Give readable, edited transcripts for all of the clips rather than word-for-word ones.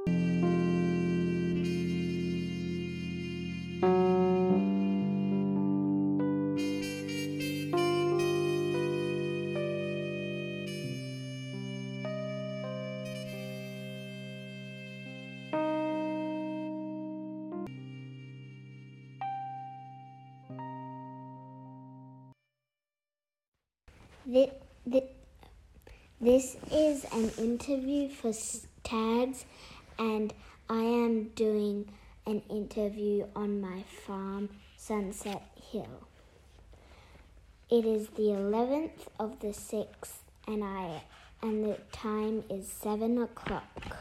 This is an interview for Tags, and I am doing an interview on my farm, Sunset Hill. It is the 11th of the 6th, and the time is 7 o'clock.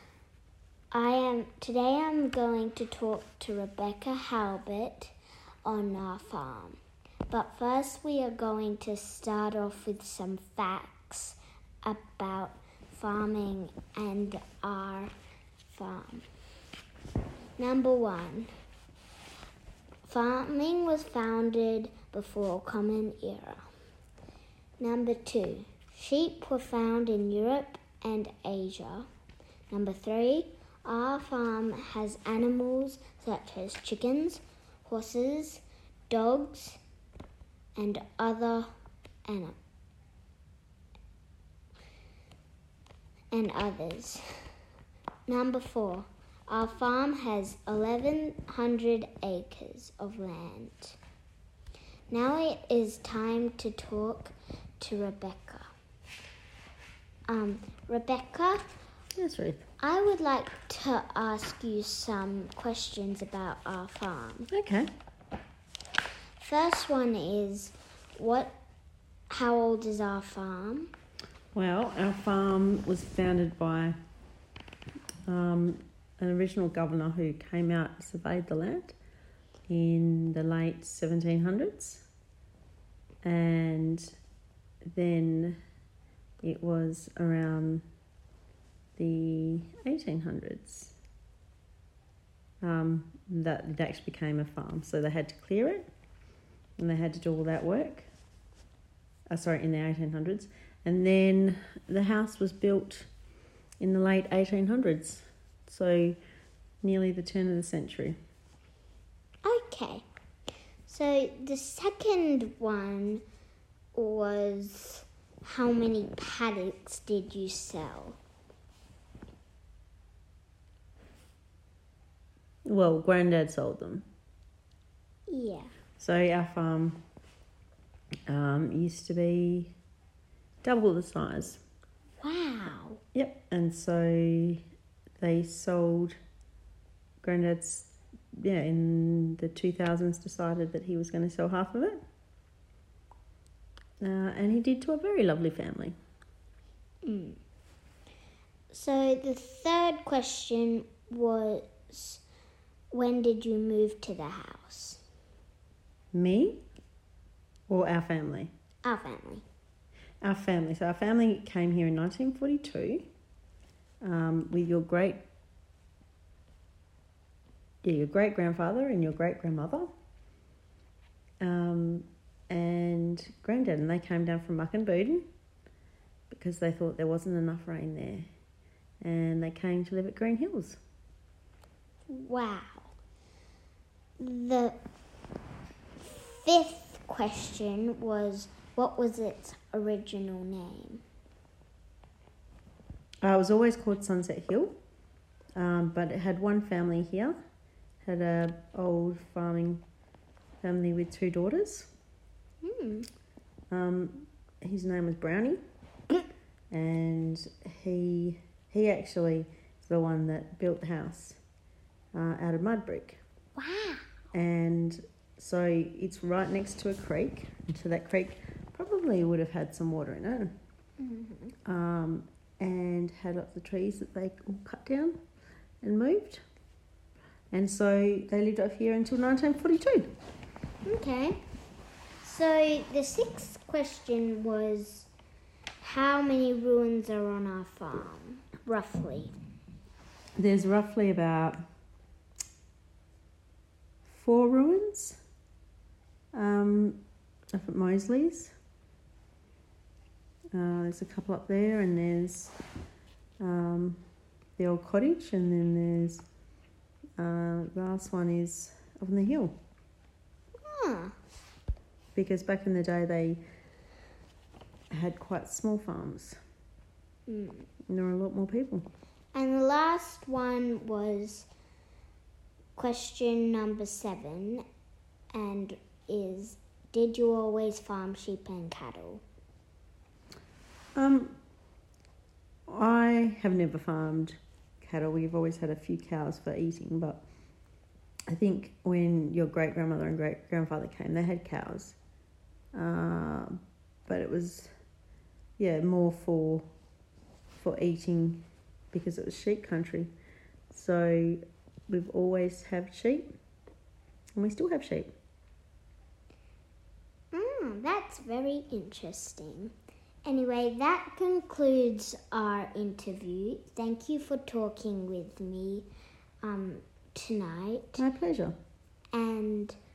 Today I'm going to talk to Rebecca Halbert on our farm. But first we are going to start off with some facts about farming and our farm. Number 1, farming was founded before Common Era. Number 2, sheep were found in Europe and Asia. Number 3, our farm has animals such as chickens, horses, dogs, and others. Number 4, our farm has 1,100 acres of land. Now it is time to talk to Rebecca. Rebecca? Yes, Ruth. I would like to ask you some questions about our farm. Okay. First one is, how old is our farm? Well, our farm was founded by an original governor who came out and surveyed the land in the late 1700s, and then it was around the 1800s that it actually became a farm. So they had to clear it, and they had to do all that work. In the 1800s. And then the house was built in the late 1800s, so nearly the turn of the century. Okay. So the second one was, how many paddocks did you sell? Well, Grandad sold them. Yeah. So our farm used to be double the size. Wow. Yep. And so they sold. Grandad's, in the 2000s decided that he was going to sell half of it. And he did, to a very lovely family. So the third question was, when did you move to the house? Me or our family? Our family. Our family. So our family came here in 1942 with your great-grandfather and your great-grandmother and Grandad, and they came down from Muckenbuden because they thought there wasn't enough rain there, and they came to live at Green Hills. Wow. The fifth question was, what was its original name? It was always called Sunset Hill, but it had one family here. Had a old farming family with 2 daughters. His name was Brownie, and he actually is the one that built the house out of mud brick. Wow. And so it's right next to a creek, and so that creek probably would have had some water in it. And had lots of trees that they all cut down and moved. And so they lived up here until 1942. Okay. So the sixth question was, how many ruins are on our farm, roughly? There's roughly about 4 ruins up at Mosley's. There's a couple up there, and there's the old cottage, and then there's the last one is up on the hill. Ah. Because back in the day they had quite small farms. Mm. And there were a lot more people. And the last one was question number 7, and is, did you always farm sheep and cattle? I have never farmed cattle. We've always had a few cows for eating, but I think when your great-grandmother and great-grandfather came, they had cows. But it was, more for eating because it was sheep country. So we've always had sheep, and we still have sheep. That's very interesting. Anyway, that concludes our interview. Thank you for talking with me tonight. My pleasure. And